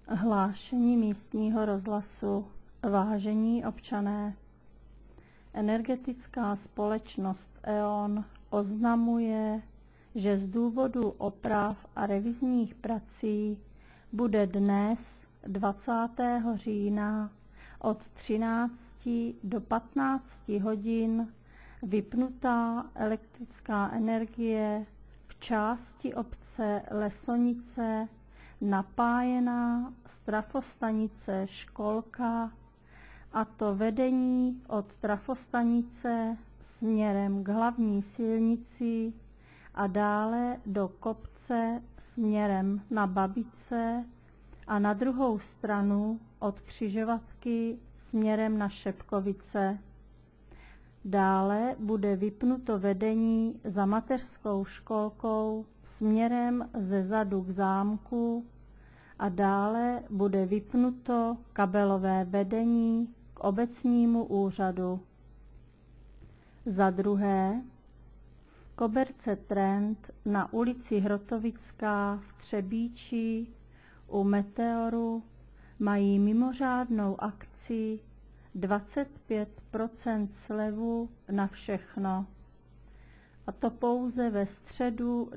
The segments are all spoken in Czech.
Hlášení místního rozhlasu. Vážení občané, energetická společnost E.ON oznamuje, že z důvodu oprav a revizních prací bude dnes 20. října od 13 do 15 hodin vypnutá elektrická energie v části obce Lesonice napájená z trafostanice Školka, a to vedení od trafostanice směrem k hlavní silnici a dále do kopce směrem na Babice a na druhou stranu od křižovatky směrem na Šepkovice. Dále bude vypnuto vedení za mateřskou školkou směrem ze zadu k zámku a dále bude vypnuto kabelové vedení k obecnímu úřadu. Za druhé, koberce Trend na ulici Hrotovická v Třebíči u Meteoru mají mimořádnou akci 25% slevu na všechno. A to pouze ve středu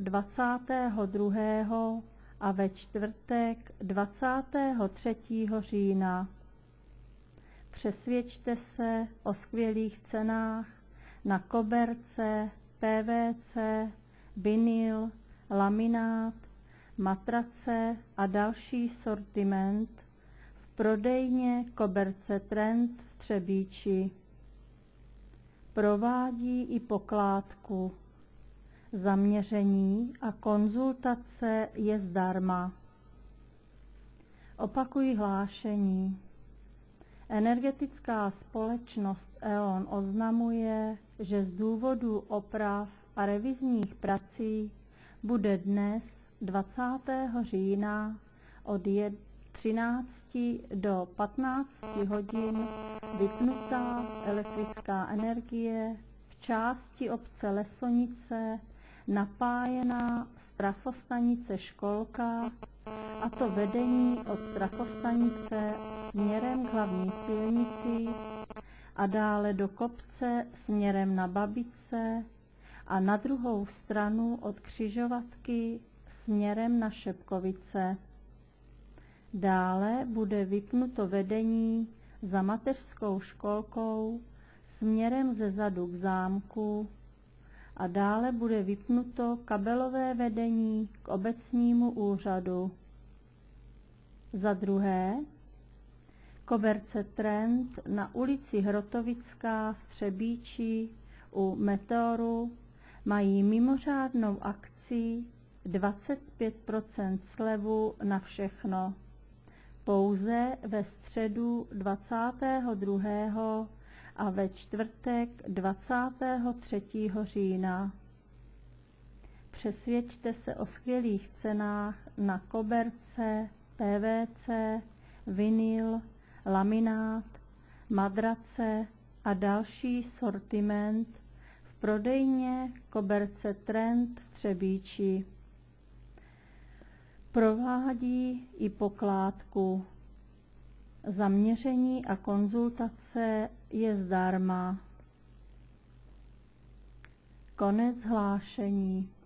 22. a ve čtvrtek 23. října. Přesvědčte se o skvělých cenách na koberce, PVC, vinyl, laminát, matrace a další sortiment v prodejně koberce Trend v Třebíči. Provádí i pokládku. Zaměření a konzultace je zdarma. Opakuji hlášení. Energetická společnost E.ON oznamuje, že z důvodu oprav a revizních prací bude dnes 20. října od 13 do 15 hodin vypnutá elektrická energie v části obce Lesonice napájená z trafostanice Školka, a to vedení od trafostanice směrem k hlavní silnici a dále do kopce směrem na Babice a na druhou stranu od křižovatky směrem na Šepkovice. Dále bude vypnuto vedení za mateřskou školkou směrem ze zadu k zámku a dále bude vypnuto kabelové vedení k obecnímu úřadu. Za druhé, koberce Trend na ulici Hrotovická v Třebíči u Meteoru mají mimořádnou akci 25% slevu na všechno. Pouze ve středu 22. a ve čtvrtek 23. října. Přesvědčte se o skvělých cenách na koberce, PVC, vinyl, laminát, madrace a další sortiment v prodejně koberce Trend v Třebíči. Provádí i pokládku. Zaměření a konzultace je zdarma. Konec hlášení.